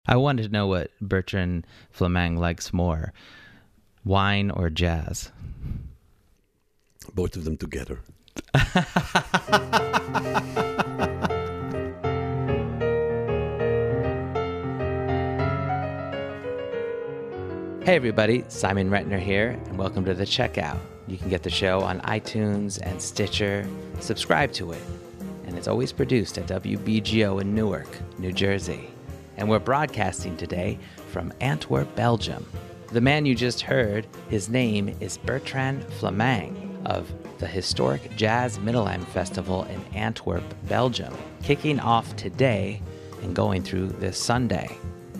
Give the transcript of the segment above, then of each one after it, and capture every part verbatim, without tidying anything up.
I wanted to know what Bertrand Flameng likes more, wine or jazz? Both of them together. Hey everybody, Simon Retner here, and welcome to The Checkout. You can get the show on iTunes and Stitcher. Subscribe to it. And it's always produced at W B G O in Newark, New Jersey. And we're broadcasting today from Antwerp, Belgium. The man you just heard, his name is Bertrand Flameng of the historic Jazz Middelheim Festival in Antwerp, Belgium, kicking off today and going through this Sunday.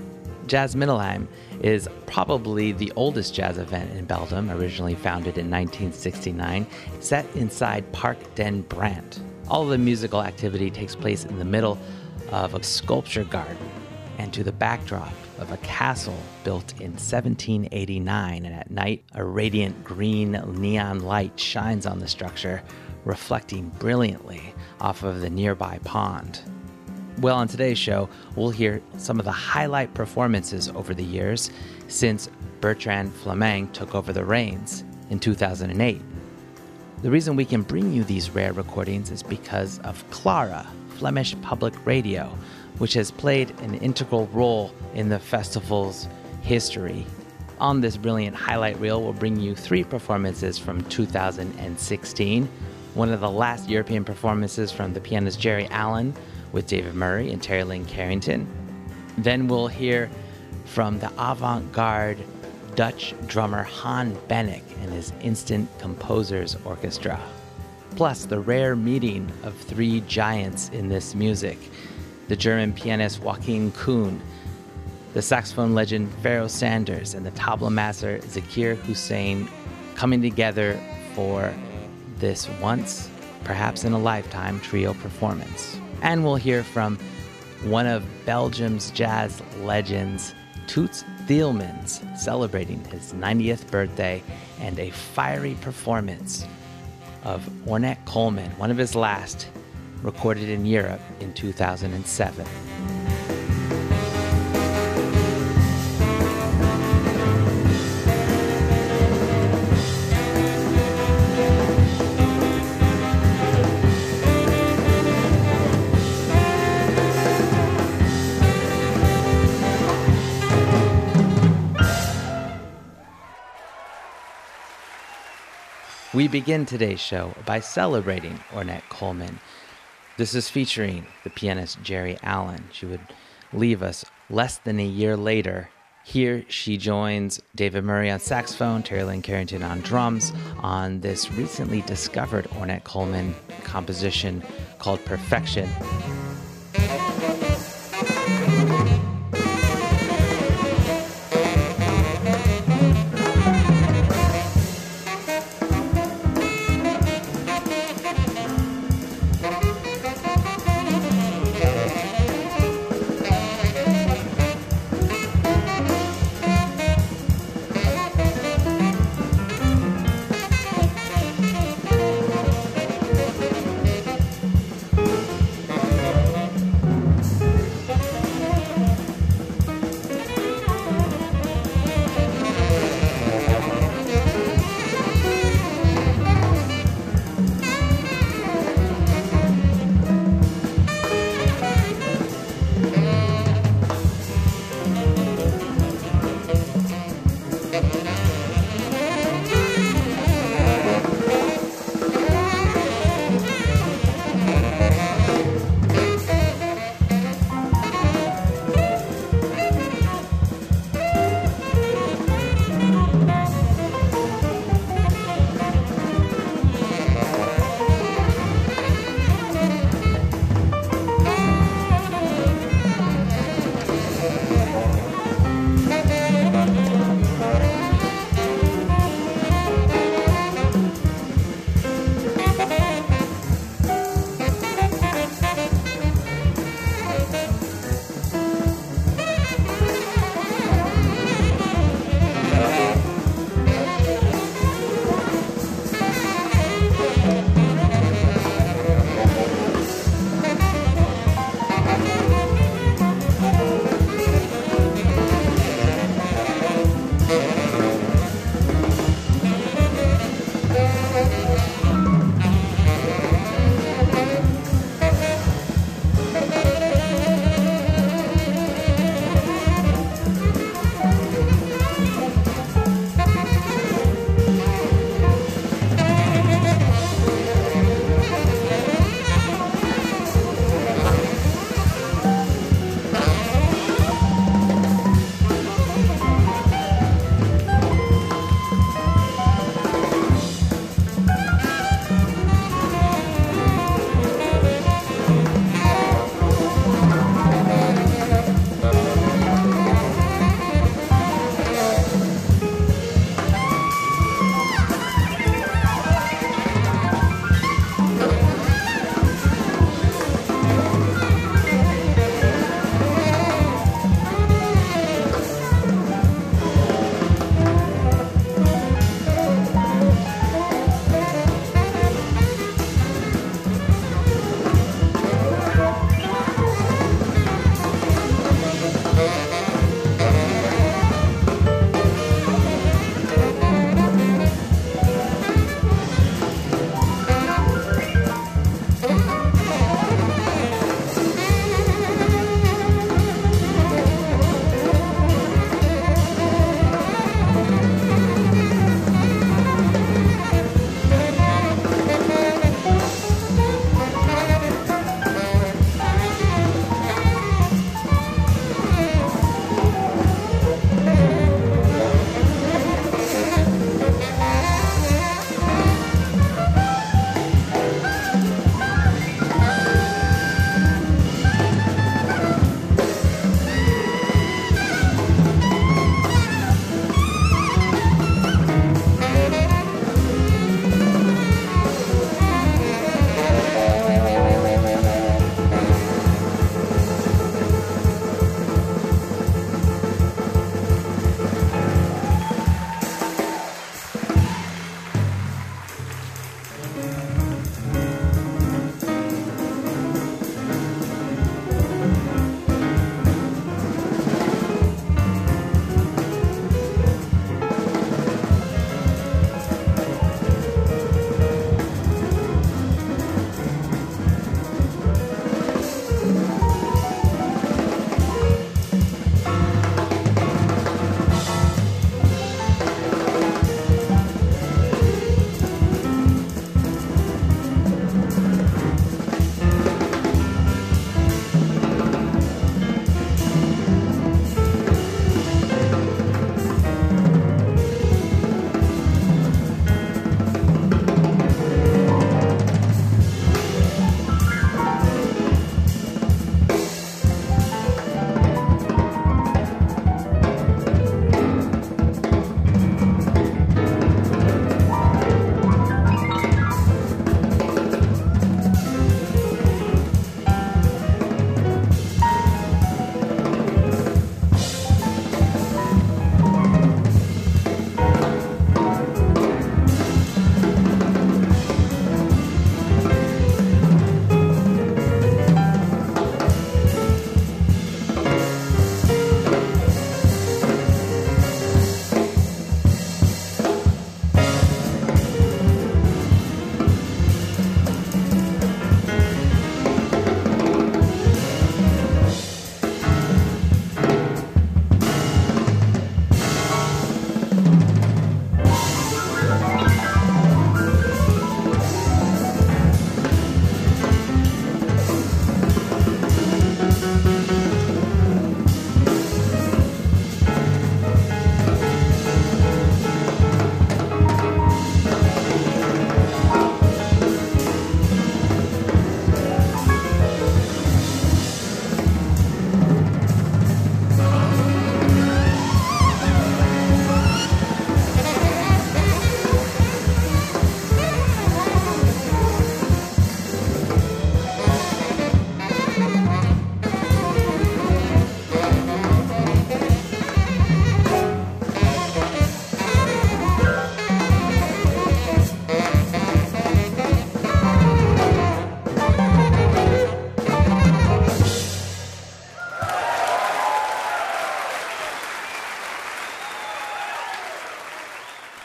Jazz Middelheim is probably the oldest jazz event in Belgium, originally founded in nineteen sixty-nine, set inside Park den Brandt. All of the musical activity takes place in the middle of a sculpture garden and to the backdrop of a castle built in seventeen eighty-nine, and at night a radiant green neon light shines on the structure, reflecting brilliantly off of the nearby pond. Well, on today's show, we'll hear some of the highlight performances over the years since Bertrand Flameng took over the reins in two thousand eight. The reason we can bring you these rare recordings is because of Clara, Flemish Public Radio, which has played an integral role in the festival's history. On this brilliant highlight reel, we'll bring you three performances from two thousand sixteen, one of the last European performances from the pianist Jerry Allen with David Murray and Terry Lynn Carrington. Then we'll hear from the avant-garde Dutch drummer Han Bennick and his Instant Composers Orchestra. Plus, the rare meeting of three giants in this music: the German pianist Joachim Kuhn, the saxophone legend Pharoah Sanders, and the tabla master Zakir Hussain, coming together for this once, perhaps in a lifetime, trio performance. And we'll hear from one of Belgium's jazz legends, Toots Thielemans, celebrating his ninetieth birthday, and a fiery performance of Ornette Coleman, one of his last, recorded in Europe in two thousand seven. We begin today's show by celebrating Ornette Coleman. This is featuring the pianist Jerry Allen. She would leave us less than a year later. Here she joins David Murray on saxophone, Terry Lynn Carrington on drums, on this recently discovered Ornette Coleman composition called Perfection.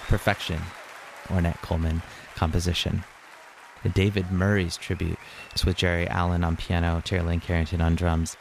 perfection, Ornette Coleman composition. David Murray's tribute is with Jerry Allen on piano, Terry Lane Carrington on drums.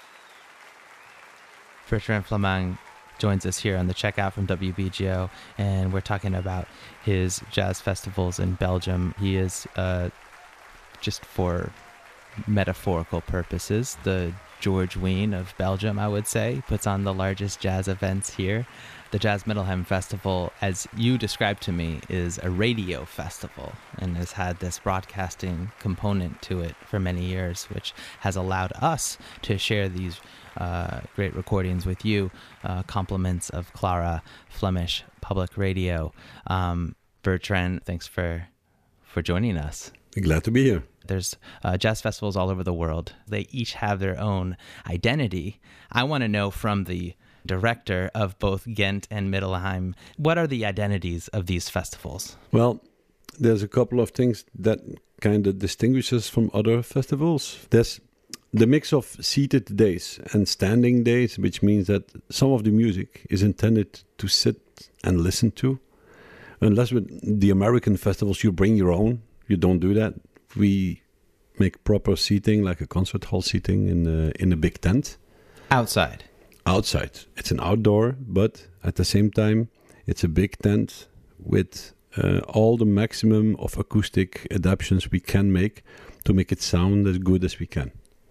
Bertrand Flameng joins us here on the Checkout from W B G O, and we're talking about his jazz festivals in Belgium. He is, uh, just for metaphorical purposes, the George Wein of Belgium, I would say. He puts on the largest jazz events here. The Jazz Middelheim Festival, as you described to me, is a radio festival and has had this broadcasting component to it for many years, which has allowed us to share these uh, great recordings with you. Uh, compliments of Clara Flemish Public Radio. Um, Bertrand, thanks for for joining us. Glad to be here. There's uh, jazz festivals all over the world. They each have their own identity. I want to know from the director of both Ghent and Middelheim, what are the identities of these festivals? Well, there's a couple of things that kind of distinguishes from other festivals. There's the mix of seated days and standing days, which means that some of the music is intended to sit and listen to. Unless with the American festivals, you bring your own. You don't do that. We make proper seating, like a concert hall seating in a, in a big tent. Outside? Outside. It's an outdoor, but at the same time, it's a big tent with uh, all the maximum of acoustic adaptations we can make to make it sound as good as we can.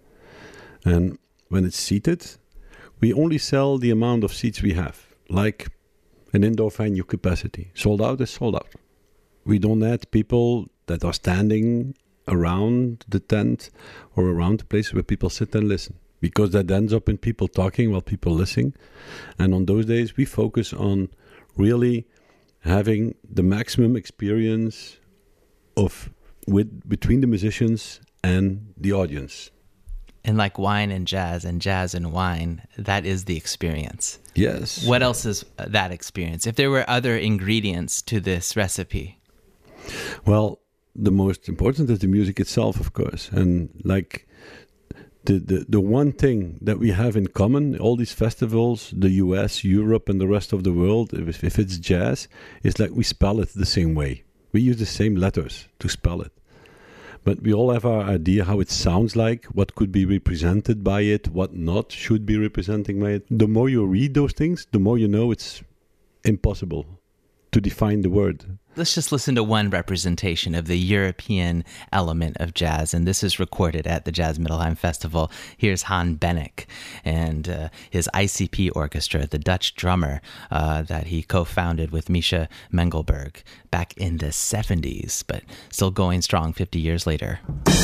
And when it's seated, we only sell the amount of seats we have, like an indoor venue capacity. Sold out is sold out. We don't add people that are standing around the tent or around the place where people sit and listen, because that ends up in people talking while people listening. And on those days, we focus on really having the maximum experience of with between the musicians and the audience. And like wine and jazz and jazz and wine, that is the experience. Yes. What else is that experience? If there were other ingredients to this recipe? Well, the most important is the music itself, of course. And like the, the, the one thing that we have in common, all these festivals, the U S, Europe, and the rest of the world, if, if it's jazz, it's like we spell it the same way. We use the same letters to spell it. But we all have our idea how it sounds like, what could be represented by it, what not should be representing by it. The more you read those things, the more you know it's impossible to define the word. Let's just listen to one representation of the European element of jazz, and this is recorded at the Jazz Middelheim Festival. Here's Han Bennick and uh, his I C P orchestra, the Dutch drummer uh, that he co-founded with Misha Mengelberg back in the seventies, but still going strong fifty years later.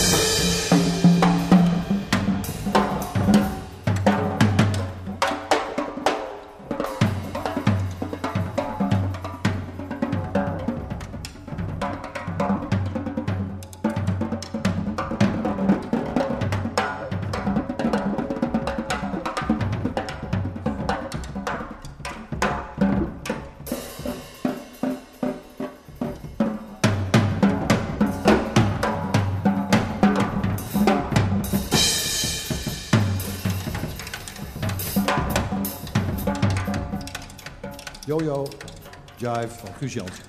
Yo-Yo Jive van Guus Jansen.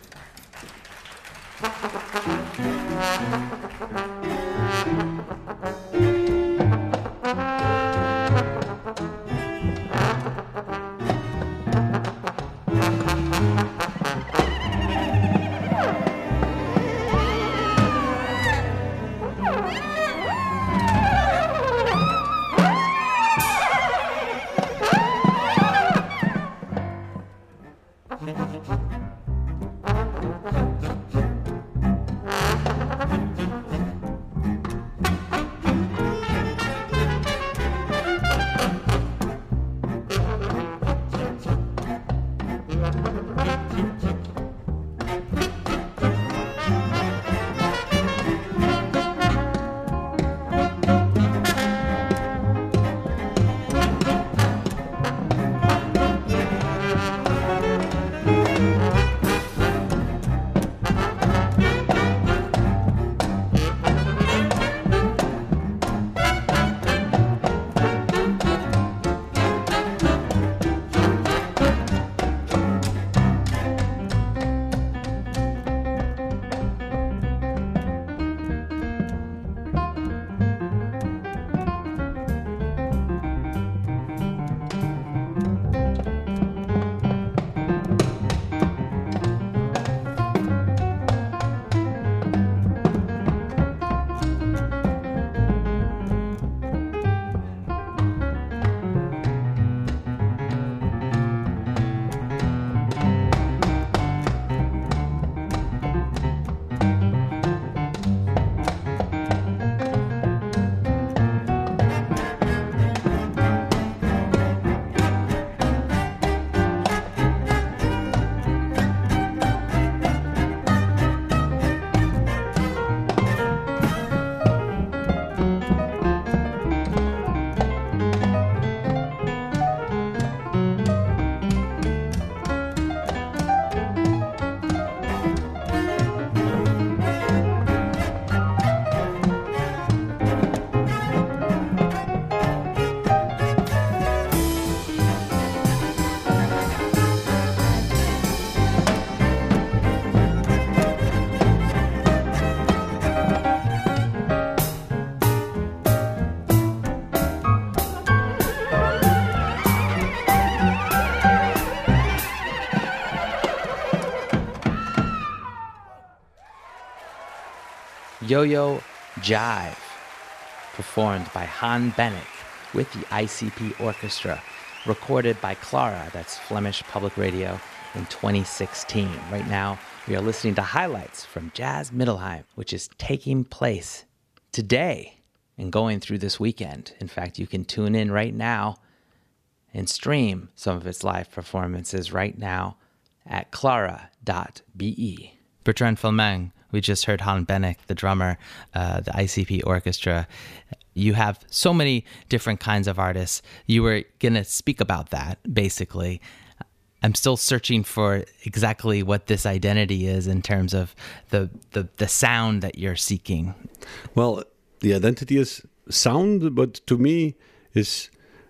Yo-Yo Jive, performed by Han Bennick with the I C P Orchestra, recorded by Clara, that's Flemish Public Radio, in twenty sixteen. Right now, we are listening to highlights from Jazz Middelheim, which is taking place today and going through this weekend. In fact, you can tune in right now and stream some of its live performances right now at clara dot b e. Bertrand Flameng, we just heard Han Bennick, the drummer, uh, the I C P Orchestra. You have so many different kinds of artists. You were going to speak about that, basically. I'm still searching for exactly what this identity is in terms of the, the, the sound that you're seeking. Well, the identity is sound, but to me is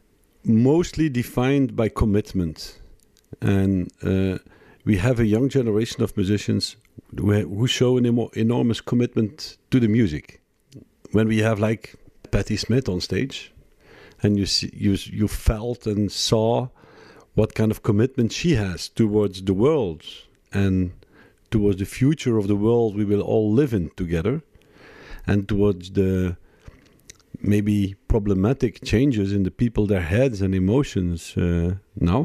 mostly defined by commitment. And uh, we have a young generation of musicians who, who show an emo- enormous commitment to the music. When we have like Patti Smith on stage, and you see, you you felt and saw what kind of commitment she has towards the world and towards the future of the world we will all live in together, and towards the maybe problematic changes in the people, their heads and emotions uh, now.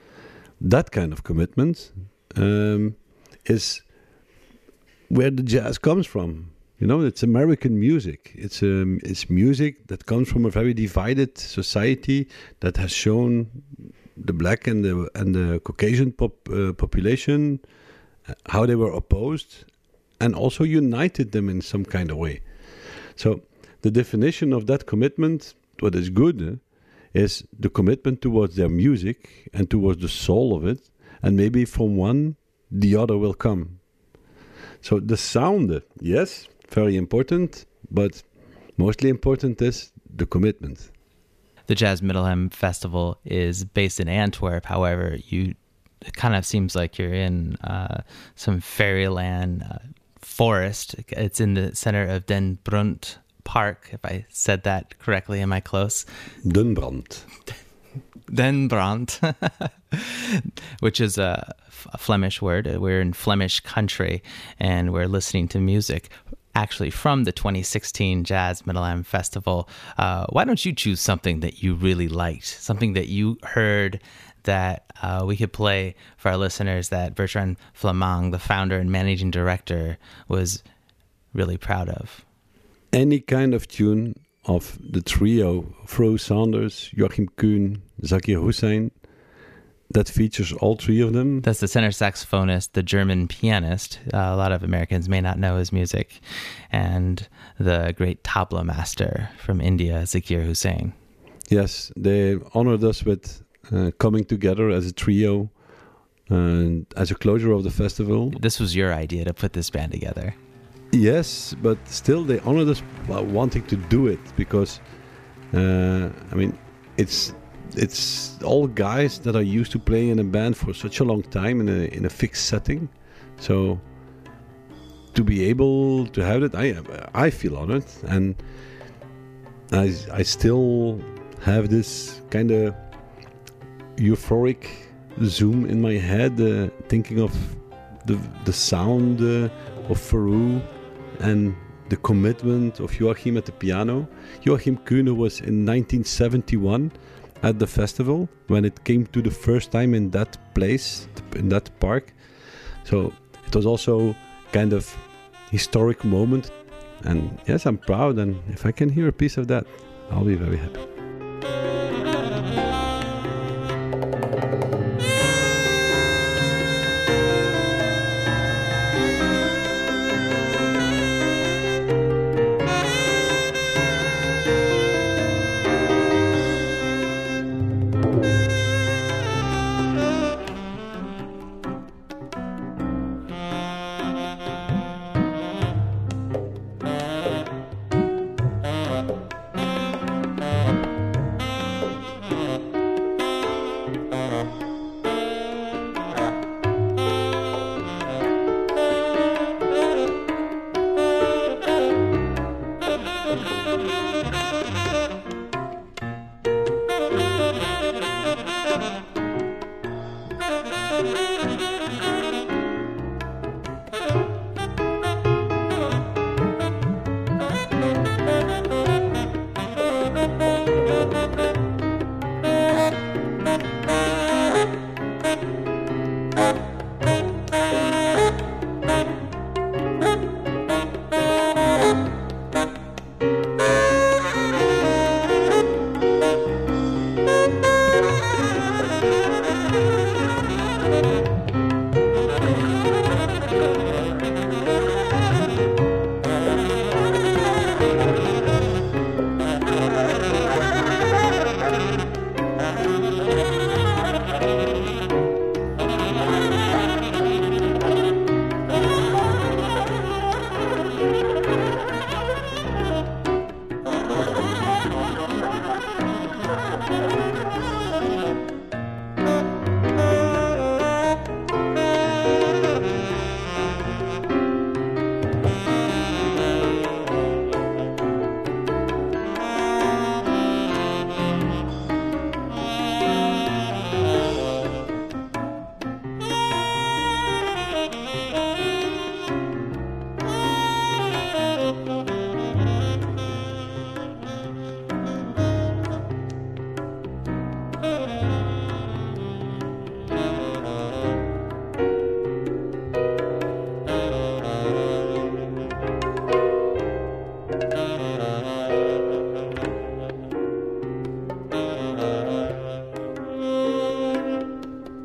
That kind of commitment um, is where the jazz comes from. You know, it's American music. It's um, it's music that comes from a very divided society that has shown the black and the and the Caucasian pop, uh, population uh, how they were opposed, and also united them in some kind of way. So the definition of that commitment, what is good, uh, is the commitment towards their music and towards the soul of it, and maybe from one the other will come. So the sound, uh, yes, very important, but mostly important is the commitment. The Jazz Middelheim Festival is based in Antwerp. However, you it kind of seems like you're in uh, some fairyland uh, forest. It's in the center of Den Brunt Park, if I said that correctly. Am I close? Den Brand. Den Brand, which is a, a Flemish word. We're in Flemish country, and we're listening to music actually from the twenty sixteen Jazz Middelheim Festival. Uh, why don't you choose something that you really liked, something that you heard that uh, we could play for our listeners that Bertrand Flameng, the founder and managing director, was really proud of? Any kind of tune of the trio, Fro Sanders, Joachim Kuhn, Zakir Hussain, that features all three of them. That's the tenor saxophonist, the German pianist. Uh, a lot of Americans may not know his music. And the great tabla master from India, Zakir Hussain. Yes, they honored us with uh, coming together as a trio and as a closure of the festival. This was your idea to put this band together. Yes, but still they honored us by wanting to do it because, uh, I mean, it's it's all guys that are used to playing in a band for such a long time in a in a fixed setting. So to be able to have it, I I feel honored, and I I still have this kind of euphoric zoom in my head, uh, thinking of the the sound uh, of Farouk and the commitment of Joachim at the piano. Joachim Kuhn was in nineteen seventy-one at the festival when it came to the first time in that place, in that park. So it was also kind of historic moment. And yes, I'm proud. And if I can hear a piece of that, I'll be very happy.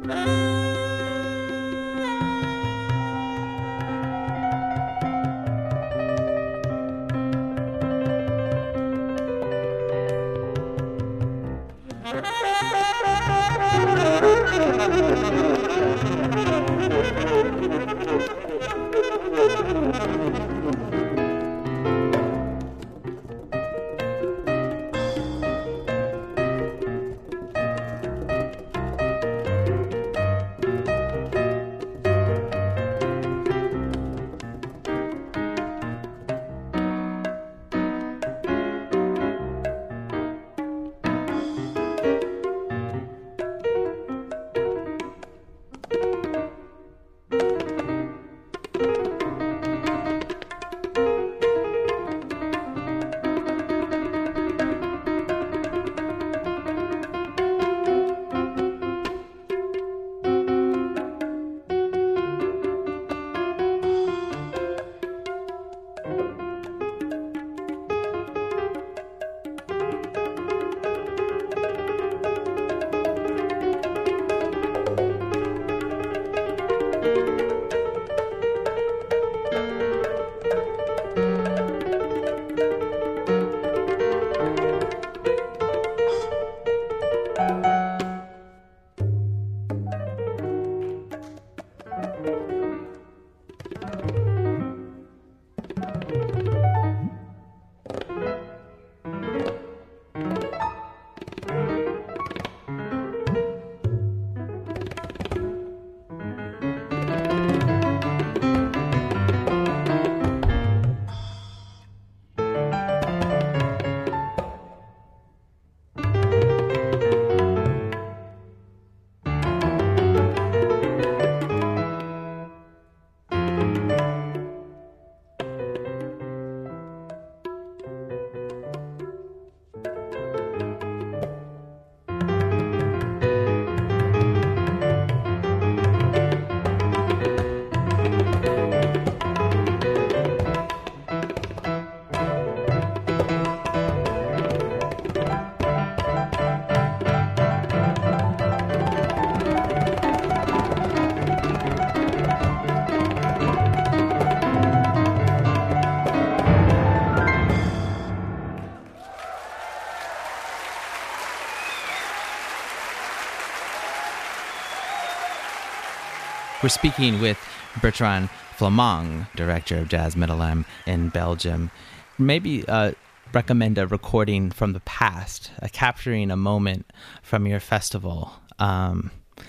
We're speaking with Bertrand Flameng, director of Jazz Middelheim in Belgium. Maybe uh, recommend a recording from the past, uh, capturing a moment from your festival um,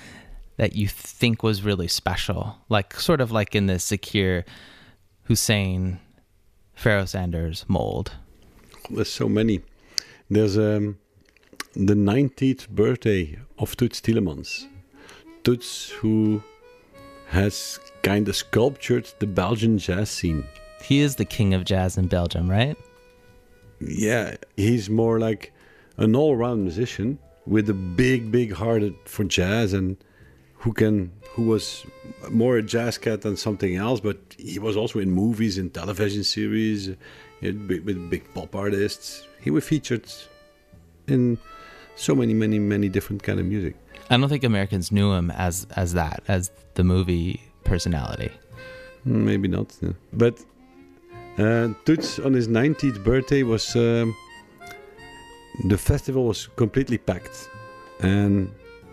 that you think was really special, like sort of like in the Zakir Hussain, Pharoah Sanders mold. There's so many. There's um, the ninetieth birthday of Toots Thielemans. Toots, who has kind of sculptured the Belgian jazz scene. He is the king of jazz in Belgium, right? Yeah, he's more like an all-round musician with a big, big heart for jazz, and who can, who was more a jazz cat than something else, but he was also in movies and television series with big pop artists. He was featured in so many, many, many different kind of music. I don't think Americans knew him as as that, as the movie personality. Maybe not. Yeah. But uh, Toots on his ninetieth birthday was um, the festival was completely packed, and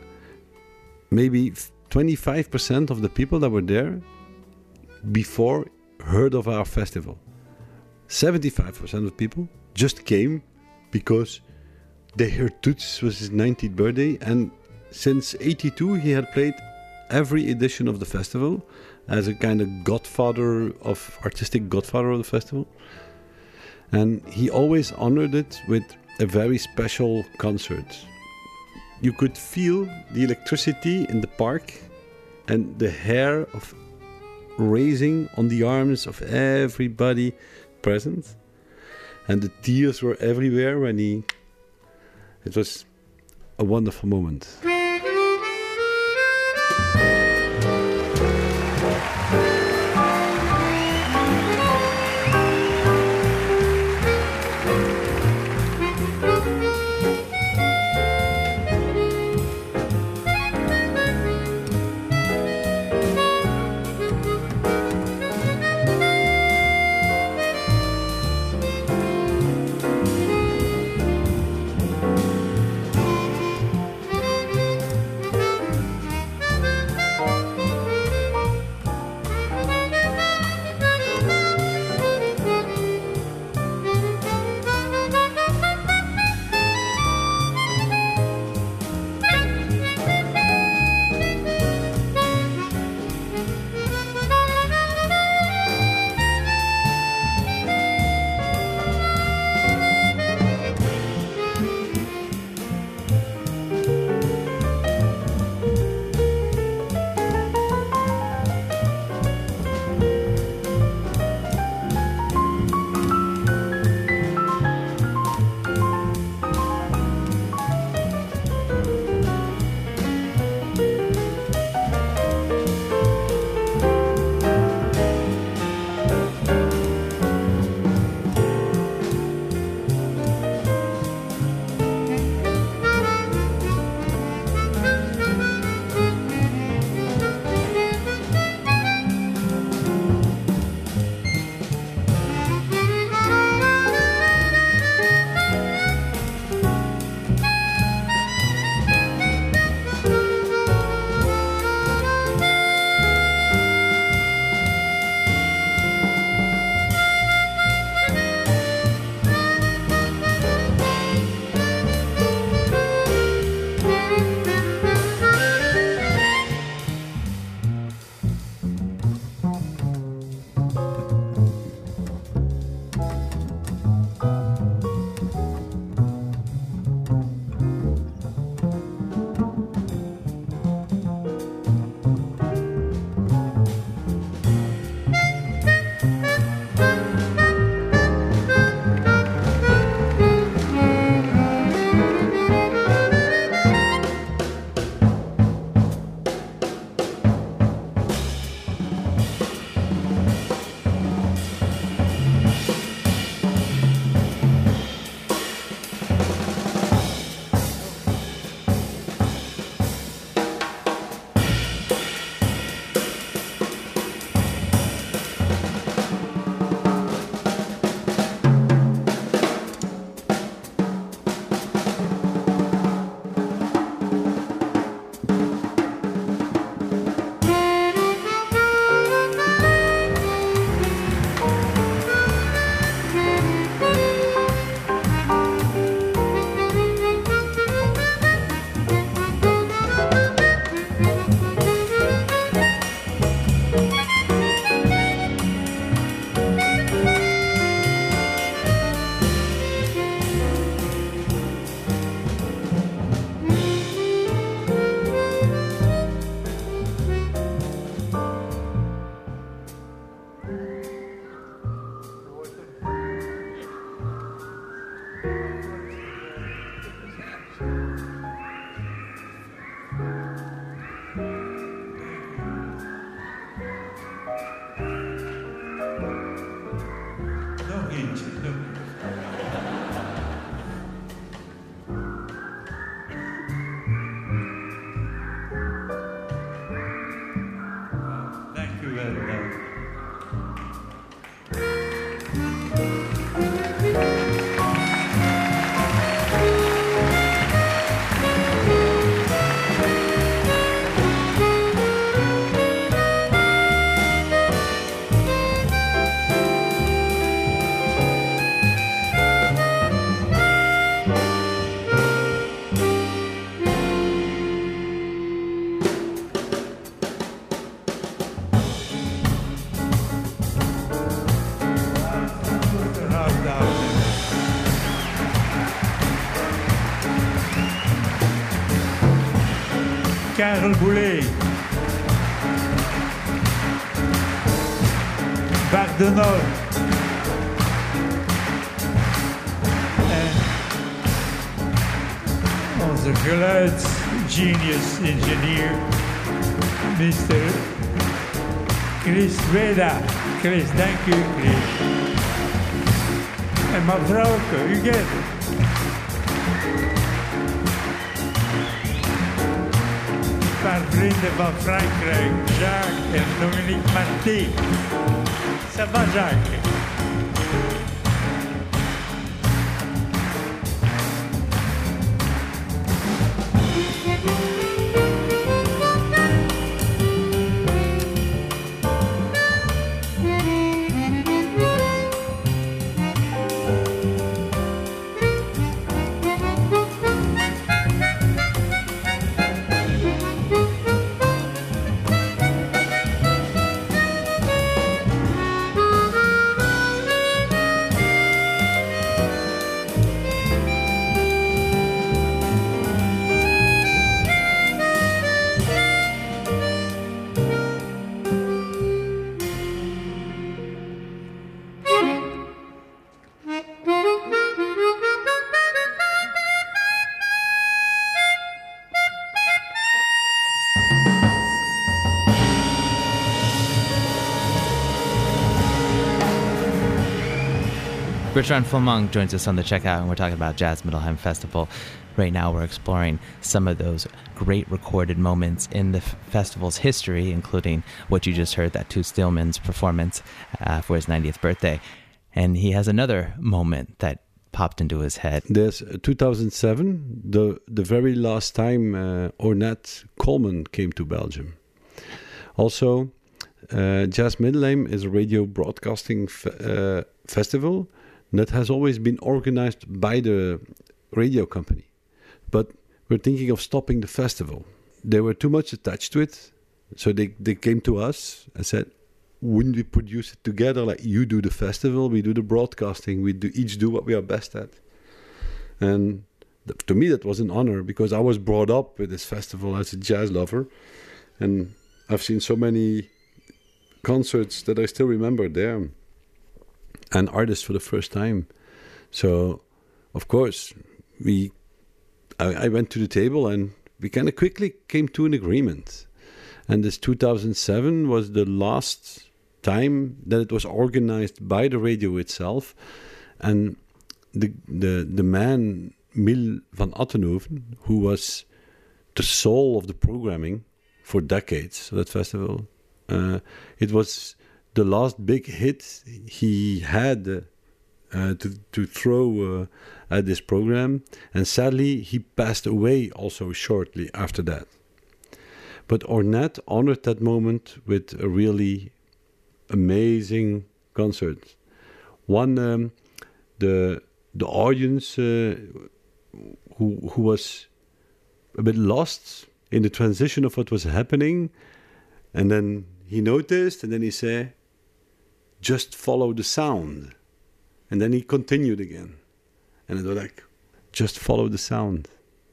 maybe twenty-five percent of the people that were there before heard of our festival. seventy-five percent of people just came because they heard Toots was his ninetieth birthday, and since eighty-two he had played every edition of the festival as a kind of godfather of artistic godfather of the festival, and he always honored it with a very special concert. You could feel the electricity in the park and the hair of raising on the arms of everybody present, and the tears were everywhere when he it was a wonderful moment. Karel Boulet, Bart de Nol, en onze geluidsgenius engineer, mister Chris Weda. Chris, dank u, Chris. En mevrouwke, Huguette. Een paar vrienden van Frankrijk, Jacques en Dominique Marté. Ça va, Jacques? Bertrand Flammonde joins us on the Checkout, and we're talking about Jazz Middelheim Festival. Right now we're exploring some of those great recorded moments in the f- festival's history, including what you just heard, that Toot Stillman's performance uh, for his ninetieth birthday. And he has another moment that popped into his head. There's uh, two thousand seven, the, the very last time uh, Ornette Coleman came to Belgium. Also, uh, Jazz Middelheim is a radio broadcasting f- uh, festival that has always been organized by the radio company. But we're thinking of stopping the festival. They were too much attached to it. So they, they came to us and said, wouldn't we produce it together? Like, you do the festival, we do the broadcasting, we do each do what we are best at. And th- to me, that was an honor, because I was brought up with this festival as a jazz lover. And I've seen so many concerts that I still remember there, and artists for the first time. So, of course, we I, I went to the table and we kind of quickly came to an agreement. And this two thousand seven was the last time that it was organized by the radio itself. And the the, the man, Mil van Attenhoven, who was the soul of the programming for decades of that festival, uh, it was the last big hit he had uh, to to throw uh, at this program, and sadly he passed away also shortly after that. But Ornette honored that moment with a really amazing concert. One, um, the the audience uh, who who was a bit lost in the transition of what was happening, and then he noticed, and then he said, just follow the sound. And then he continued again. And it was like, just follow the sound.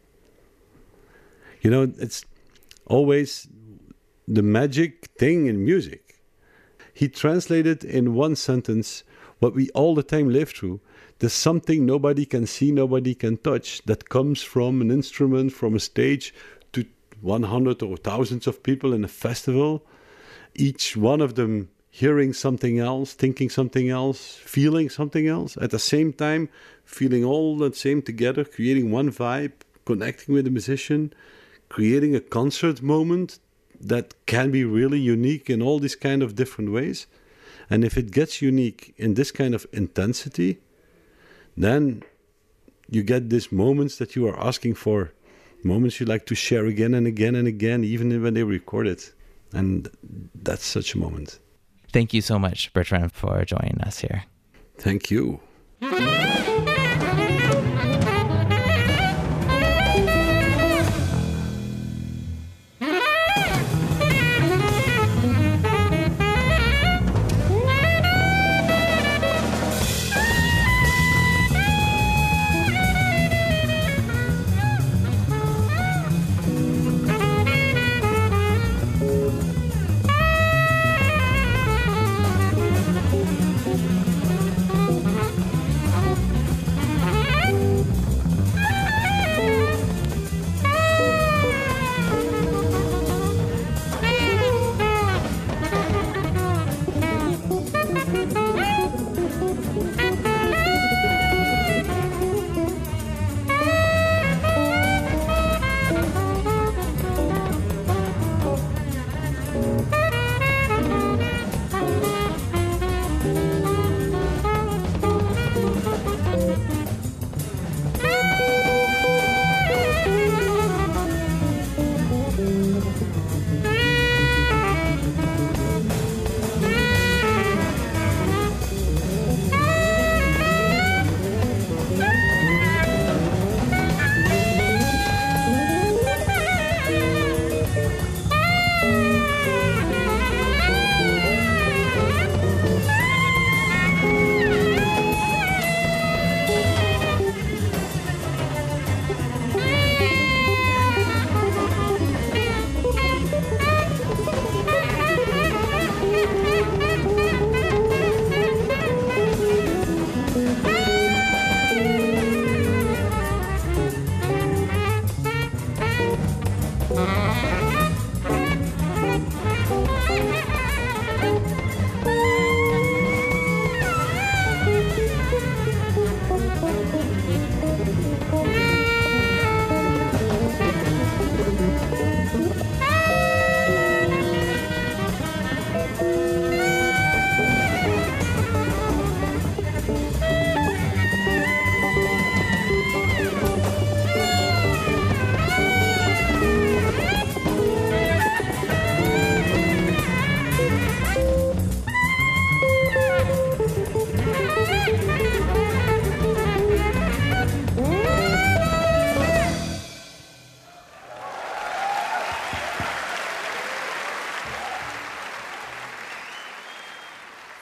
You know, it's always the magic thing in music. He translated in one sentence what we all the time live through. There's something nobody can see, nobody can touch, that comes from an instrument, from a stage, to one hundred or thousands of people in a festival. Each one of them hearing something else, thinking something else, feeling something else, at the same time, feeling all that same together, creating one vibe, connecting with the musician, creating a concert moment that can be really unique in all these kind of different ways. And if it gets unique in this kind of intensity, then you get these moments that you are asking for, moments you like to share again and again and again, even when they record it. And that's such a moment. Thank you so much, Bertrand, for joining us here. Thank you.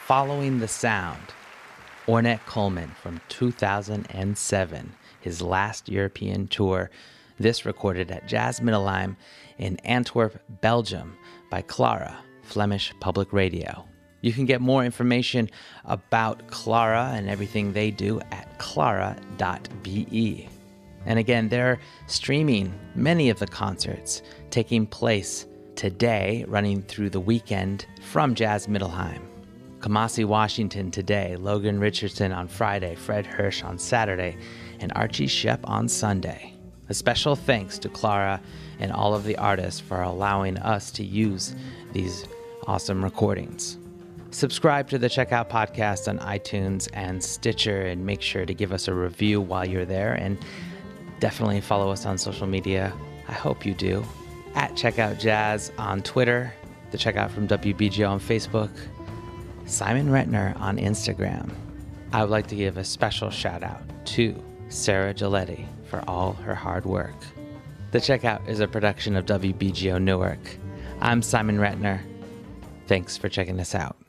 Following the Sound, Ornette Coleman from two thousand seven, his last European tour. This recorded at Jazz Middelheim in Antwerp, Belgium by Clara, Flemish Public Radio. You can get more information about Clara and everything they do at clara dot b e. And again, they're streaming many of the concerts taking place today, running through the weekend from Jazz Middelheim. Kamasi Washington today, Logan Richardson on Friday, Fred Hirsch on Saturday, and Archie Shepp on Sunday. A special thanks to Clara and all of the artists for allowing us to use these awesome recordings. Subscribe to the Checkout Podcast on iTunes and Stitcher, and make sure to give us a review while you're there, and definitely follow us on social media. I hope you do. At Checkout Jazz on Twitter, the Checkout from W B G O on Facebook, Simon Retner on Instagram. I would like to give a special shout out to Sarah Giletti for all her hard work. The Checkout is a production of W B G O Newark. I'm Simon Retner. Thanks for checking us out.